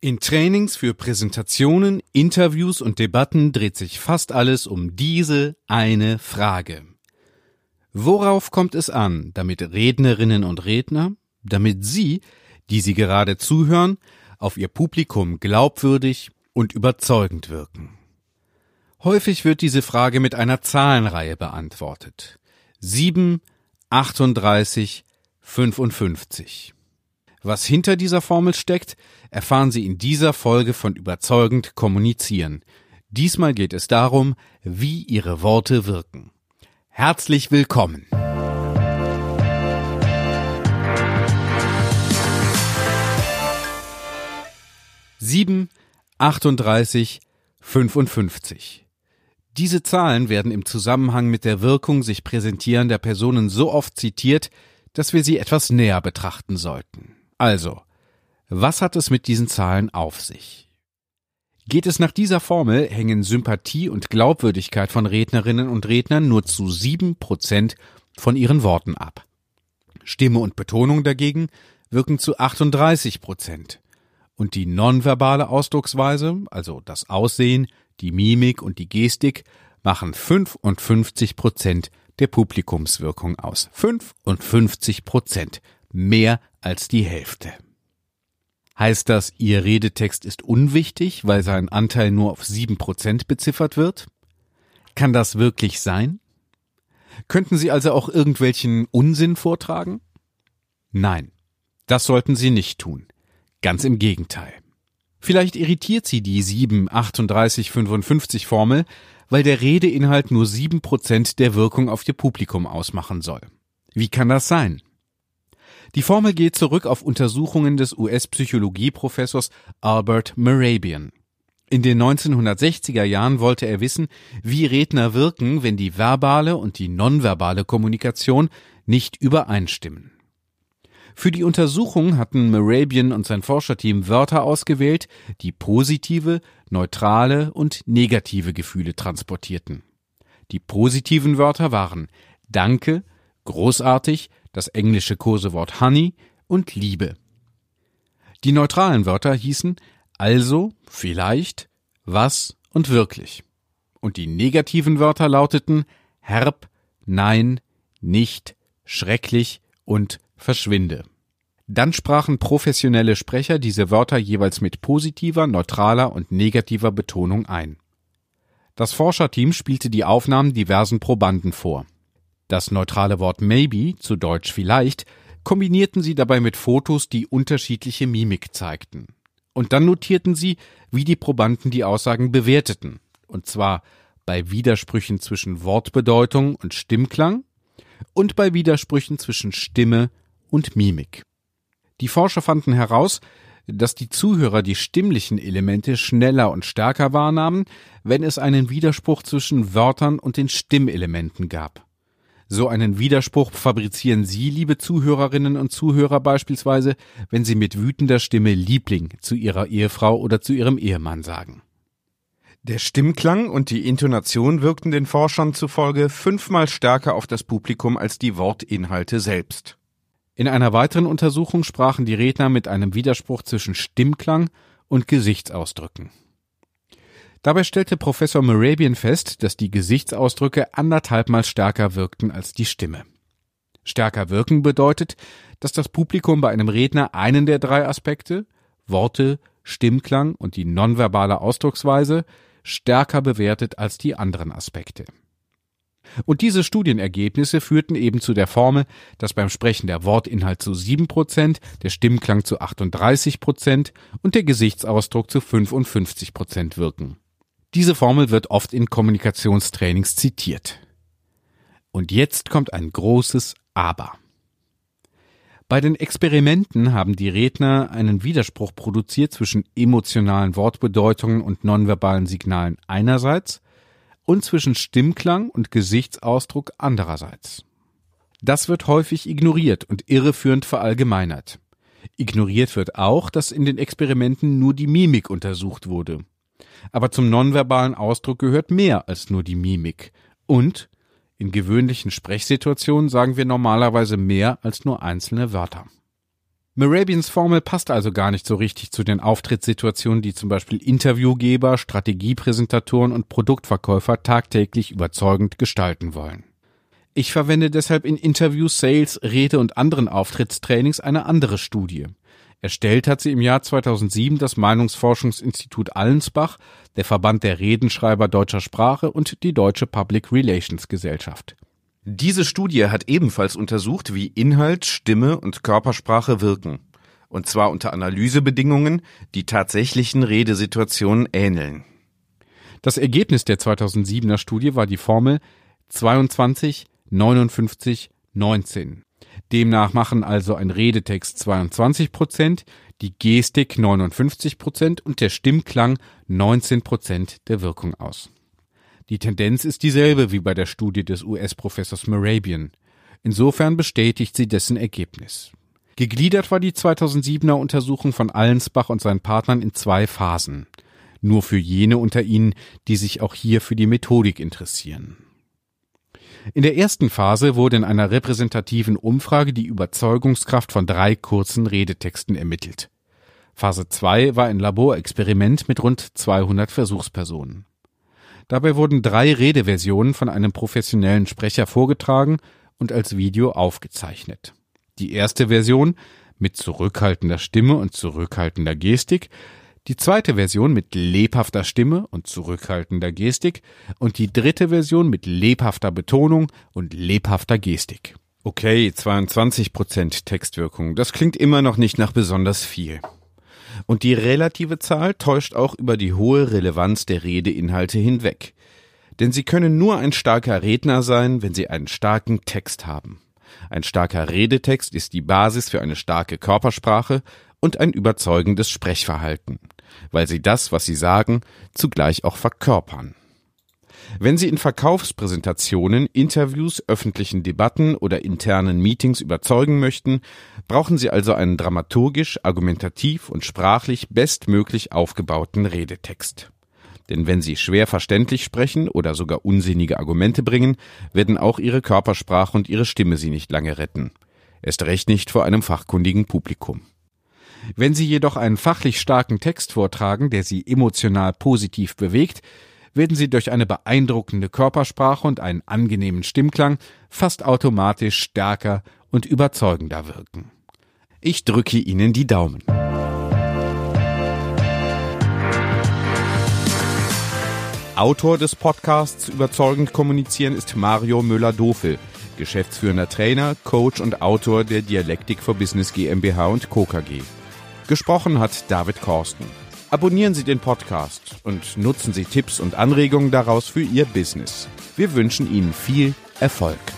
In Trainings für Präsentationen, Interviews und Debatten dreht sich fast alles um diese eine Frage. Worauf kommt es an, damit Rednerinnen und Redner, damit Sie, die Sie gerade zuhören, auf Ihr Publikum glaubwürdig und überzeugend wirken? Häufig wird diese Frage mit einer Zahlenreihe beantwortet. 7, 38, 55. Was hinter dieser Formel steckt, erfahren Sie in dieser Folge von Überzeugend kommunizieren. Diesmal geht es darum, wie Ihre Worte wirken. Herzlich willkommen! Sieben, 38, 55. Diese Zahlen werden im Zusammenhang mit der Wirkung sich präsentierender Personen so oft zitiert, dass wir sie etwas näher betrachten sollten. Also, was hat es mit diesen Zahlen auf sich? Geht es nach dieser Formel, hängen Sympathie und Glaubwürdigkeit von Rednerinnen und Rednern nur zu 7% von ihren Worten ab. Stimme und Betonung dagegen wirken zu 38%. Und die nonverbale Ausdrucksweise, also das Aussehen, die Mimik und die Gestik, machen 55% der Publikumswirkung aus. 55%. Mehr als die Hälfte. Heißt das, Ihr Redetext ist unwichtig, weil sein Anteil nur auf 7% beziffert wird? Kann das wirklich sein? Könnten Sie also auch irgendwelchen Unsinn vortragen? Nein, das sollten Sie nicht tun. Ganz im Gegenteil. Vielleicht irritiert Sie die 7, 38, 55 Formel, weil der Redeinhalt nur 7% der Wirkung auf Ihr Publikum ausmachen soll. Wie kann das sein? Die Formel geht zurück auf Untersuchungen des US-Psychologieprofessors Albert Mehrabian. In den 1960er Jahren wollte er wissen, wie Redner wirken, wenn die verbale und die nonverbale Kommunikation nicht übereinstimmen. Für die Untersuchung hatten Mehrabian und sein Forscherteam Wörter ausgewählt, die positive, neutrale und negative Gefühle transportierten. Die positiven Wörter waren Danke, großartig, das englische Kosewort Honey und Liebe. Die neutralen Wörter hießen also, vielleicht, was und wirklich. Und die negativen Wörter lauteten herb, nein, nicht, schrecklich und verschwinde. Dann sprachen professionelle Sprecher diese Wörter jeweils mit positiver, neutraler und negativer Betonung ein. Das Forscherteam spielte die Aufnahmen diversen Probanden vor. Das neutrale Wort maybe, zu Deutsch vielleicht, kombinierten sie dabei mit Fotos, die unterschiedliche Mimik zeigten. Und dann notierten sie, wie die Probanden die Aussagen bewerteten. Und zwar bei Widersprüchen zwischen Wortbedeutung und Stimmklang und bei Widersprüchen zwischen Stimme und Mimik. Die Forscher fanden heraus, dass die Zuhörer die stimmlichen Elemente schneller und stärker wahrnahmen, wenn es einen Widerspruch zwischen Wörtern und den Stimmelementen gab. So einen Widerspruch fabrizieren Sie, liebe Zuhörerinnen und Zuhörer, beispielsweise, wenn Sie mit wütender Stimme Liebling zu Ihrer Ehefrau oder zu Ihrem Ehemann sagen. Der Stimmklang und die Intonation wirkten den Forschern zufolge 5-mal stärker auf das Publikum als die Wortinhalte selbst. In einer weiteren Untersuchung sprachen die Redner mit einem Widerspruch zwischen Stimmklang und Gesichtsausdrücken. Dabei stellte Professor Mehrabian fest, dass die Gesichtsausdrücke 1,5-mal stärker wirkten als die Stimme. Stärker wirken bedeutet, dass das Publikum bei einem Redner einen der 3 Aspekte, Worte, Stimmklang und die nonverbale Ausdrucksweise, stärker bewertet als die anderen Aspekte. Und diese Studienergebnisse führten eben zu der Formel, dass beim Sprechen der Wortinhalt zu 7%, der Stimmklang zu 38% und der Gesichtsausdruck zu 55% wirken. Diese Formel wird oft in Kommunikationstrainings zitiert. Und jetzt kommt ein großes Aber. Bei den Experimenten haben die Redner einen Widerspruch produziert zwischen emotionalen Wortbedeutungen und nonverbalen Signalen einerseits und zwischen Stimmklang und Gesichtsausdruck andererseits. Das wird häufig ignoriert und irreführend verallgemeinert. Ignoriert wird auch, dass in den Experimenten nur die Mimik untersucht wurde. Aber zum nonverbalen Ausdruck gehört mehr als nur die Mimik. Und in gewöhnlichen Sprechsituationen sagen wir normalerweise mehr als nur einzelne Wörter. Mehrabians Formel passt also gar nicht so richtig zu den Auftrittssituationen, die zum Beispiel Interviewgeber, Strategiepräsentatoren und Produktverkäufer tagtäglich überzeugend gestalten wollen. Ich verwende deshalb in Interviews, Sales, Rede und anderen Auftrittstrainings eine andere Studie. Erstellt hat sie im Jahr 2007 das Meinungsforschungsinstitut Allensbach, der Verband der Redenschreiber deutscher Sprache und die Deutsche Public Relations Gesellschaft. Diese Studie hat ebenfalls untersucht, wie Inhalt, Stimme und Körpersprache wirken. Und zwar unter Analysebedingungen, die tatsächlichen Redesituationen ähneln. Das Ergebnis der 2007er Studie war die Formel 22, 59, 19. Demnach machen also ein Redetext 22%, die Gestik 59% und der Stimmklang 19% der Wirkung aus. Die Tendenz ist dieselbe wie bei der Studie des US-Professors Mehrabian. Insofern bestätigt sie dessen Ergebnis. Gegliedert war die 2007er Untersuchung von Allensbach und seinen Partnern in 2 Phasen. Nur für jene unter Ihnen, die sich auch hier für die Methodik interessieren. In der ersten Phase wurde in einer repräsentativen Umfrage die Überzeugungskraft von 3 kurzen Redetexten ermittelt. Phase 2 war ein Laborexperiment mit rund 200 Versuchspersonen. Dabei wurden 3 Redeversionen von einem professionellen Sprecher vorgetragen und als Video aufgezeichnet. Die erste Version mit zurückhaltender Stimme und zurückhaltender Gestik, die zweite Version mit lebhafter Stimme und zurückhaltender Gestik und die dritte Version mit lebhafter Betonung und lebhafter Gestik. Okay, 22% Textwirkung, das klingt immer noch nicht nach besonders viel. Und die relative Zahl täuscht auch über die hohe Relevanz der Redeinhalte hinweg. Denn sie können nur ein starker Redner sein, wenn sie einen starken Text haben. Ein starker Redetext ist die Basis für eine starke Körpersprache und ein überzeugendes Sprechverhalten, weil sie das, was sie sagen, zugleich auch verkörpern. Wenn Sie in Verkaufspräsentationen, Interviews, öffentlichen Debatten oder internen Meetings überzeugen möchten, brauchen Sie also einen dramaturgisch, argumentativ und sprachlich bestmöglich aufgebauten Redetext. Denn wenn Sie schwer verständlich sprechen oder sogar unsinnige Argumente bringen, werden auch Ihre Körpersprache und Ihre Stimme Sie nicht lange retten. Erst recht nicht vor einem fachkundigen Publikum. Wenn Sie jedoch einen fachlich starken Text vortragen, der Sie emotional positiv bewegt, werden Sie durch eine beeindruckende Körpersprache und einen angenehmen Stimmklang fast automatisch stärker und überzeugender wirken. Ich drücke Ihnen die Daumen. Autor des Podcasts Überzeugend kommunizieren ist Mario Müller-Dofel, geschäftsführender Trainer, Coach und Autor der Dialektik for Business GmbH und Co. KG. Gesprochen hat David Korsten. Abonnieren Sie den Podcast und nutzen Sie Tipps und Anregungen daraus für Ihr Business. Wir wünschen Ihnen viel Erfolg.